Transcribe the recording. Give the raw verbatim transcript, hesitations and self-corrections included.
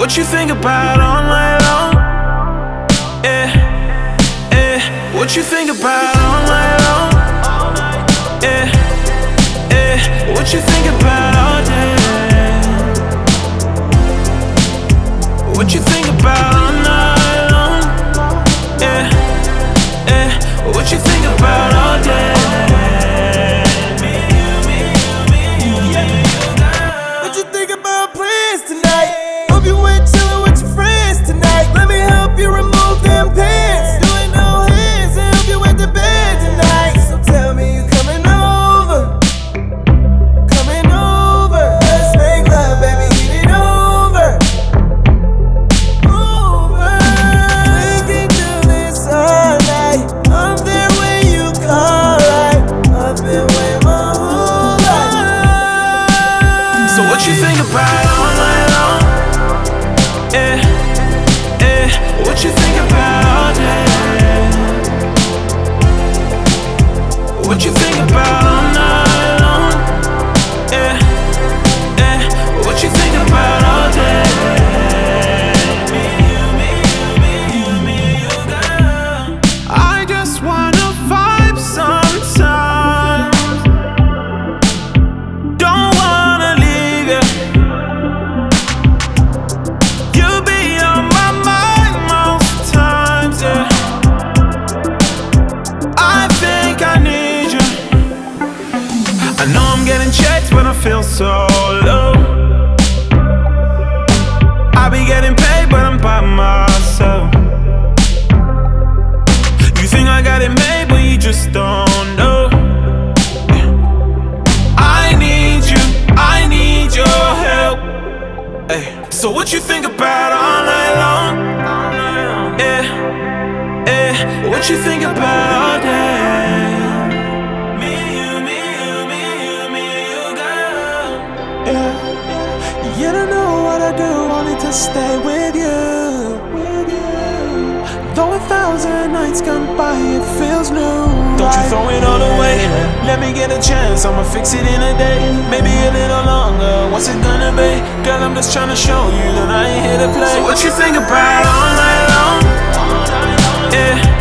What you think about all night long? Yeah, yeah. What you think about all night long? Yeah, yeah. What you think about all day? What you think about all night long? Yeah, yeah. What you think about all day? What you think about plans tonight? Hope you went chillin' with your friends tonight. Let me help you remove them pants. Doing no hands and help you with the bed tonight. So tell me you coming over, coming over. Let's make love, baby, get it over, over. We can do this all night. I'm there when you call, right? I've been waiting my whole life. So what you think about all night long? Yeah, yeah. What you think about all day? What you think about all night long? Yeah, yeah. What you think about all day? I just wanna vibe sometimes. Don't wanna leave you. You be on my mind most times, yeah. I think I need you. I know I'm getting checked when I feel so low. I be getting paid, but I'm by myself. You think I got it made, but you just don't know. I need you, I need your help. Ay. So what you think about all night long? Yeah, yeah. What you think about all day? Me, you, me, you, me, you, me, you, girl. Yeah, you don't know what I do, only to stay with you, with you. Though a thousand nights gone by, it feels new. Don't you throw it all away. Let me get a chance, I'ma fix it in a day. Maybe a little longer, what's it gonna be? Girl, I'm just trying to show you that I ain't here to play. So what you think about all night long? Yeah.